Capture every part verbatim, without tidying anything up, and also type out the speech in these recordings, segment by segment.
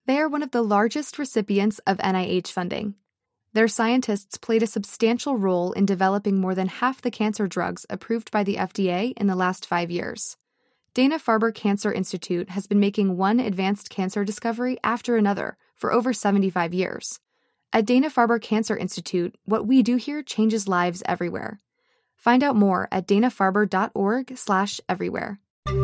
They are one of the largest recipients of N I H funding. Their scientists played a substantial role in developing more than half the cancer drugs approved by the F D A in the last five years. Dana-Farber Cancer Institute has been making one advanced cancer discovery after another for over seventy-five years. At Dana-Farber Cancer Institute, what we do here changes lives everywhere. Find out more at dana-farber.org slash everywhere.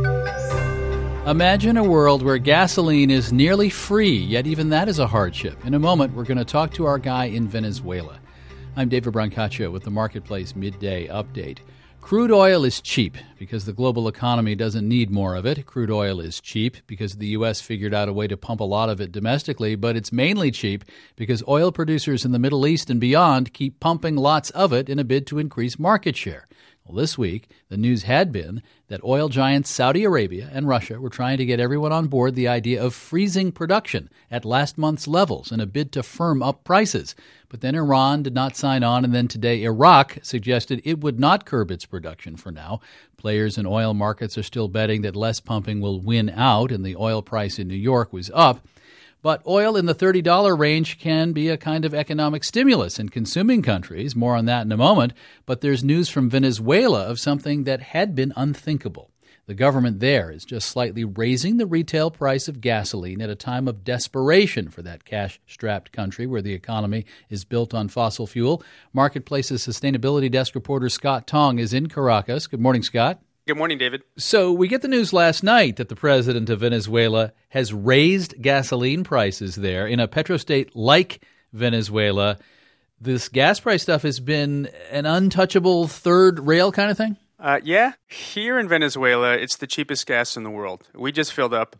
Imagine a world where gasoline is nearly free, yet even that is a hardship. In a moment, we're going to talk to our guy in Venezuela. I'm David Brancaccio with the Marketplace Midday Update. Crude oil is cheap because the global economy doesn't need more of it. Crude oil is cheap because the U S figured out a way to pump a lot of it domestically, but it's mainly cheap because oil producers in the Middle East and beyond keep pumping lots of it in a bid to increase market share. Well, this week, the news had been that oil giants Saudi Arabia and Russia were trying to get everyone on board the idea of freezing production at last month's levels in a bid to firm up prices. But then Iran did not sign on, and then today Iraq suggested it would not curb its production for now. Players in oil markets are still betting that less pumping will win out, and the oil price in New York was up. But oil in the thirty dollars range can be a kind of economic stimulus in consuming countries. More on that in a moment. But there's news from Venezuela of something that had been unthinkable. The government there is just slightly raising the retail price of gasoline at a time of desperation for that cash-strapped country where the economy is built on fossil fuel. Marketplace's sustainability desk reporter Scott Tong is in Caracas. Good morning, Scott. Good morning, David. So we get the news last night that the president of Venezuela has raised gasoline prices there in a petrostate like Venezuela. This gas price stuff has been an untouchable third rail kind of thing? Uh, yeah. Here in Venezuela, it's the cheapest gas in the world. We just filled up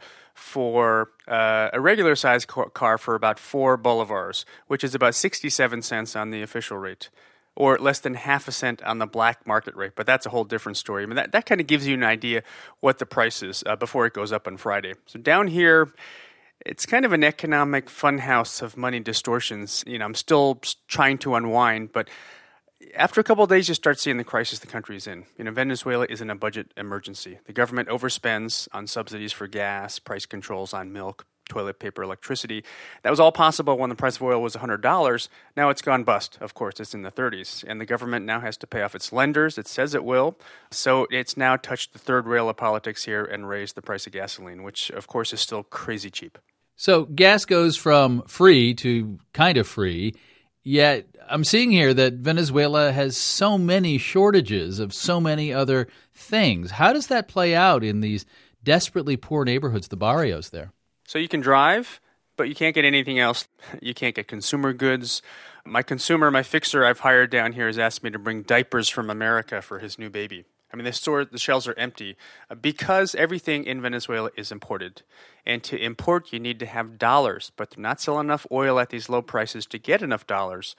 for uh, a regular-sized car for about four bolivars, which is about sixty-seven cents on the official rate, or less than half a cent on the black market rate. But that's a whole different story. I mean, that, that kind of gives you an idea what the price is uh, before it goes up on Friday. So down here, it's kind of an economic funhouse of money distortions. You know, I'm still trying to unwind, but after a couple of days, you start seeing the crisis the country is in. You know, Venezuela is in a budget emergency. The government overspends on subsidies for gas, price controls on milk, toilet paper, electricity. That was all possible when the price of oil was one hundred dollars. Now it's gone bust. Of course, it's in the thirties. And the government now has to pay off its lenders. It says it will. So it's now touched the third rail of politics here and raised the price of gasoline, which, of course, is still crazy cheap. So gas goes from free to kind of free. Yet I'm seeing here that Venezuela has so many shortages of so many other things. How does that play out in these desperately poor neighborhoods, the barrios there? So you can drive, but you can't get anything else. You can't get consumer goods. My consumer, my fixer I've hired down here has asked me to bring diapers from America for his new baby. I mean, the store, the shelves are empty because everything in Venezuela is imported. And to import, you need to have dollars, but they're not selling enough oil at these low prices to get enough dollars.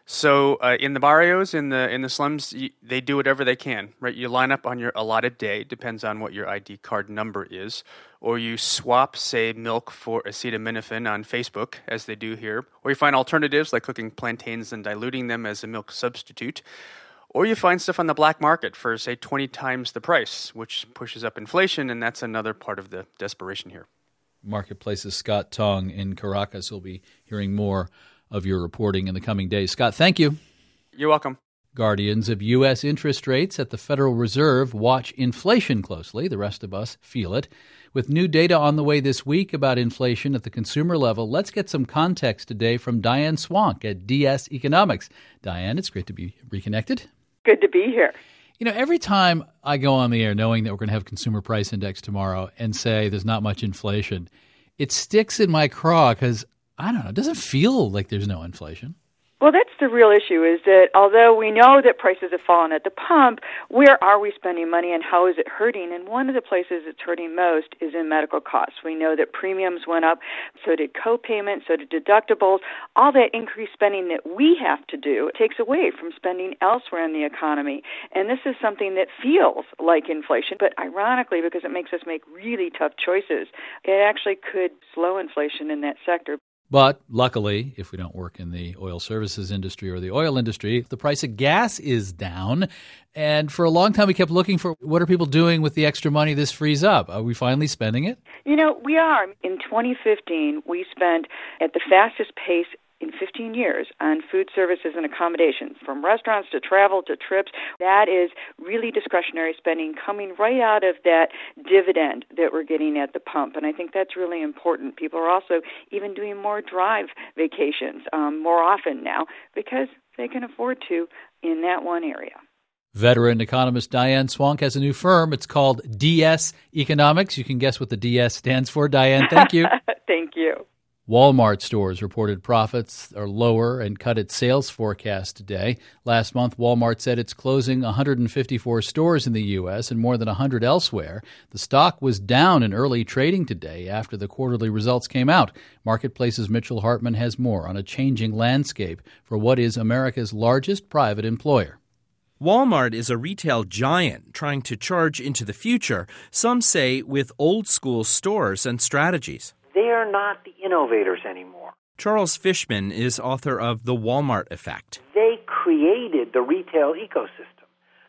So uh, in the barrios, in the in the slums, you, they do whatever they can, right? You line up on your allotted day, depends on what your I D card number is, or you swap, say, milk for acetaminophen on Facebook, as they do here, or you find alternatives like cooking plantains and diluting them as a milk substitute. Or you find stuff on the black market for, say, twenty times the price, which pushes up inflation, and that's another part of the desperation here. Marketplace's Scott Tong in Caracas. We'll be hearing more of your reporting in the coming days. Scott, thank you. You're welcome. Guardians of U S interest rates at the Federal Reserve watch inflation closely. The rest of us feel it. With new data on the way this week about inflation at the consumer level, let's get some context today from Diane Swank at D S Economics. Diane, it's great to be reconnected. Good to be here. You know, every time I go on the air knowing that we're going to have Consumer Price Index tomorrow and say there's not much inflation, it sticks in my craw because, I don't know, it doesn't feel like there's no inflation. Well, that's the real issue, is that although we know that prices have fallen at the pump, where are we spending money and how is it hurting? And one of the places it's hurting most is in medical costs. We know that premiums went up, so did co-payments, so did deductibles. All that increased spending that we have to do takes away from spending elsewhere in the economy. And this is something that feels like inflation, but ironically, because it makes us make really tough choices, it actually could slow inflation in that sector. But luckily, if we don't work in the oil services industry or the oil industry, the price of gas is down. And for a long time, we kept looking for what are people doing with the extra money this frees up? Are we finally spending it? You know, we are. In twenty fifteen, we spent at the fastest pace in fifteen years on food services and accommodations, from restaurants to travel to trips. That is really discretionary spending coming right out of that dividend that we're getting at the pump. And I think that's really important. People are also even doing more drive vacations um, more often now because they can afford to in that one area. Veteran economist Diane Swonk has a new firm. It's called D S Economics. You can guess what the D S stands for. Diane, thank you. Thank you. Walmart stores reported profits are lower and cut its sales forecast today. Last month, Walmart said it's closing one hundred fifty-four stores in the U S and more than one hundred elsewhere. The stock was down in early trading today after the quarterly results came out. Marketplace's Mitchell Hartman has more on a changing landscape for what is America's largest private employer. Walmart is a retail giant trying to charge into the future, some say with old-school stores and strategies. They are not the innovators anymore. Charles Fishman is author of The Walmart Effect. They created the retail ecosystem.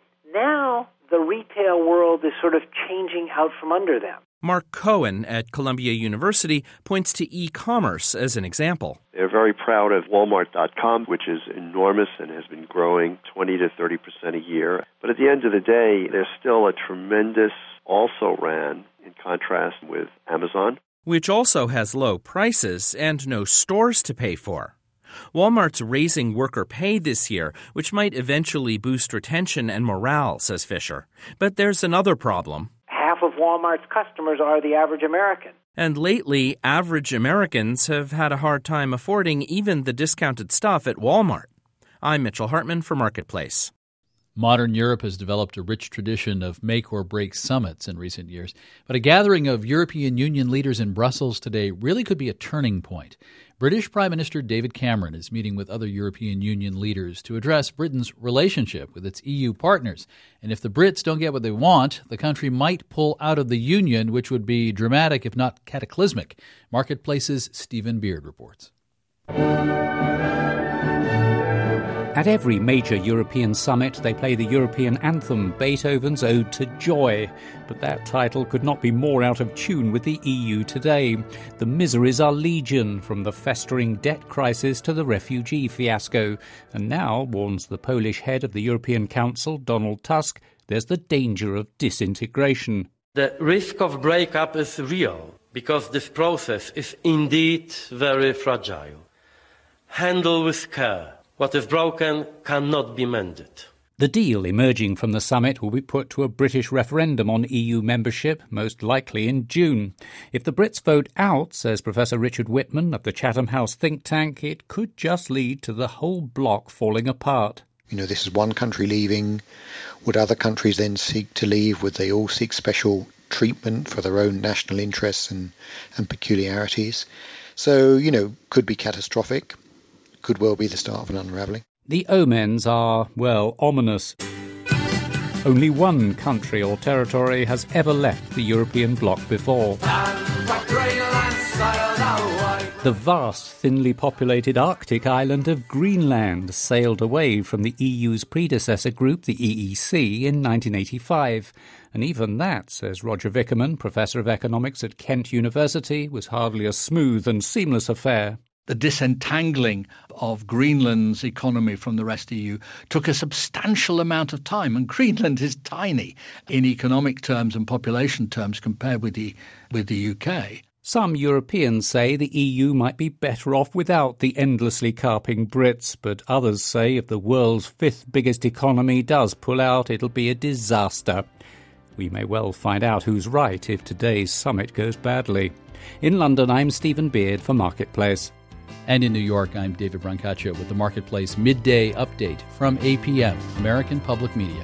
Now the retail world is sort of changing out from under them. Mark Cohen at Columbia University points to e-commerce as an example. They're very proud of Walmart dot com, which is enormous and has been growing twenty to thirty percent a year. But at the end of the day, they're still a tremendous also-ran in contrast with Amazon, which also has low prices and no stores to pay for. Walmart's raising worker pay this year, which might eventually boost retention and morale, says Fisher. But there's another problem. Half of Walmart's customers are the average American. And lately, average Americans have had a hard time affording even the discounted stuff at Walmart. I'm Mitchell Hartman for Marketplace. Modern Europe has developed a rich tradition of make-or-break summits in recent years, but a gathering of European Union leaders in Brussels today really could be a turning point. British Prime Minister David Cameron is meeting with other European Union leaders to address Britain's relationship with its E U partners. And if the Brits don't get what they want, the country might pull out of the Union, which would be dramatic, if not cataclysmic. Marketplace's Stephen Beard reports. At every major European summit, they play the European anthem, Beethoven's Ode to Joy. But that title could not be more out of tune with the E U today. The miseries are legion, from the festering debt crisis to the refugee fiasco. And now, warns the Polish head of the European Council, Donald Tusk, there's the danger of disintegration. The risk of breakup is real, because this process is indeed very fragile. Handle with care. What is broken cannot be mended. The deal emerging from the summit will be put to a British referendum on E U membership, most likely in June. If the Brits vote out, says Professor Richard Whitman of the Chatham House think tank, it could just lead to the whole bloc falling apart. You know, this is one country leaving. Would other countries then seek to leave? Would they all seek special treatment for their own national interests and, and peculiarities? So, you know, could be catastrophic. Could well be the start of an unravelling. The omens are, well, ominous. Only one country or territory has ever left the European bloc before. The vast, thinly populated Arctic island of Greenland sailed away from the E U's predecessor group, the E E C, in nineteen eighty-five. And even that, says Roger Vickerman, professor of economics at Kent University, was hardly a smooth and seamless affair. The disentangling of Greenland's economy from the rest of the E U took a substantial amount of time, and Greenland is tiny in economic terms and population terms compared with the with the U K. Some Europeans say the E U might be better off without the endlessly carping Brits, but others say if the world's fifth biggest economy does pull out, it'll be a disaster. We may well find out who's right if today's summit goes badly. In London, I'm Stephen Beard for Marketplace. And in New York, I'm David Brancaccio with the Marketplace Midday Update from A P M, American Public Media.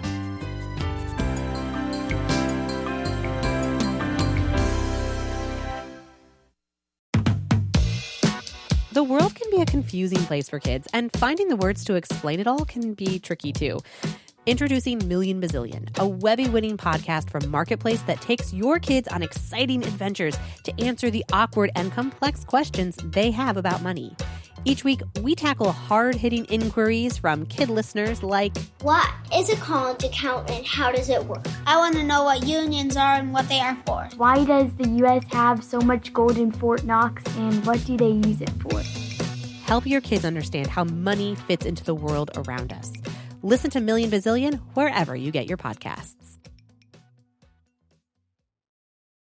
The world can be a confusing place for kids, and finding the words to explain it all can be tricky too. Introducing Million Bazillion, a Webby-winning podcast from Marketplace that takes your kids on exciting adventures to answer the awkward and complex questions they have about money. Each week, we tackle hard-hitting inquiries from kid listeners like, what is a college account and how does it work? I want to know what unions are and what they are for. Why does the U S have so much gold in Fort Knox and what do they use it for? Help your kids understand how money fits into the world around us. Listen to Million Bazillion wherever you get your podcasts.